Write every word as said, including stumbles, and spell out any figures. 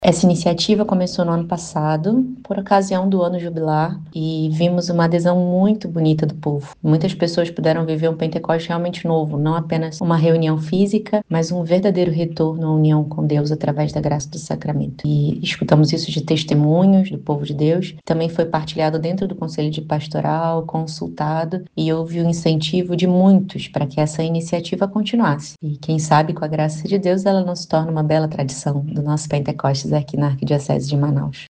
Essa iniciativa começou no ano passado, por ocasião do ano jubilar, e vimos uma adesão muito bonita do povo. Muitas pessoas puderam viver um Pentecoste realmente novo, não apenas uma reunião física, mas um verdadeiro retorno à união com Deus através da graça do sacramento. E escutamos isso de testemunhos do povo de Deus. Também foi partilhado dentro do Conselho de Pastoral, consultado, e houve o incentivo de muitos para que essa iniciativa continuasse. E quem sabe, com a graça de Deus, ela não se torna uma bela tradição do nosso Pentecostes aqui na Arquidiocese de Manaus.